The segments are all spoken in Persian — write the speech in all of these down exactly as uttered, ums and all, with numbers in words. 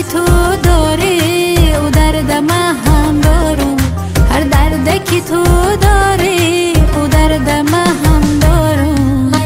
تو داری او درد من هم دارم، هر درد که تو داری او درد من هم دارم.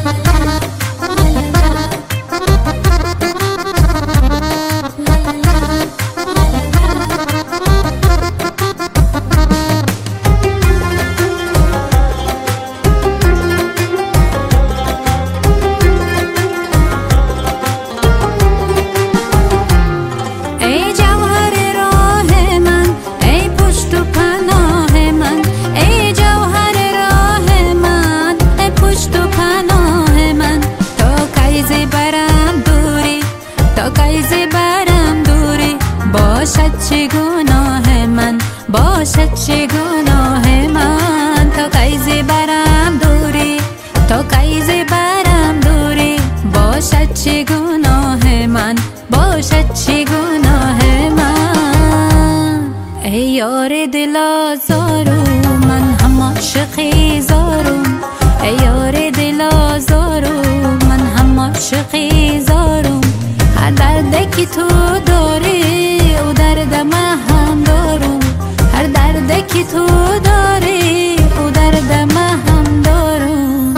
باشد چه گناه من، باشد چه گناه من، تا کیزی برم دوری، تا کیزی برم دوری، باشد چه گناه من، باشد چه گناه من. ای یار دل آزارو من هم عاشقی زارم، ای یار دل آزارو من هم عاشقی زارم، هر درد که تو داری او درد من هم دارم، هر درد که تو داری او درد من هم دارم.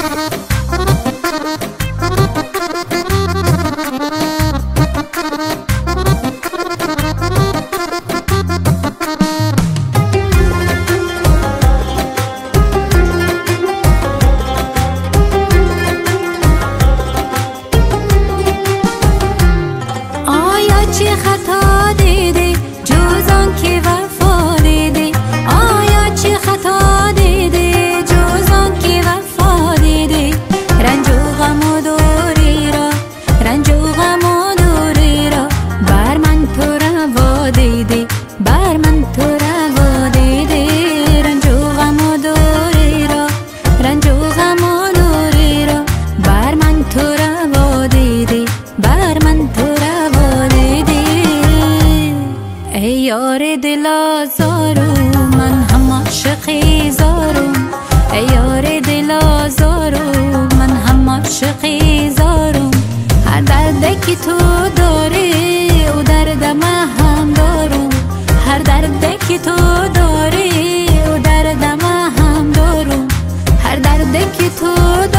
آیا چه خطا دیدی جز آن که وفا دیدی، آیا چه خطا دیدی جز آن که وفا دیدی، رنج و غم و دوری را، رنج و غم و دوری را بر من تو روا دیدی، بر من تو روا دیدی، رنج و غم و دوری را، رنج و غم و دوری را بر من تو روا دیدی، بر من تو روا دیدی. ای یار دل آزارو من هم عاشقی زارم، ای یار دل آزارو من هم عاشقی زارم، هر درد که تو داری او درد من هم دارم، هر درد که تو داری او درد من هم دارم، هر درد که تو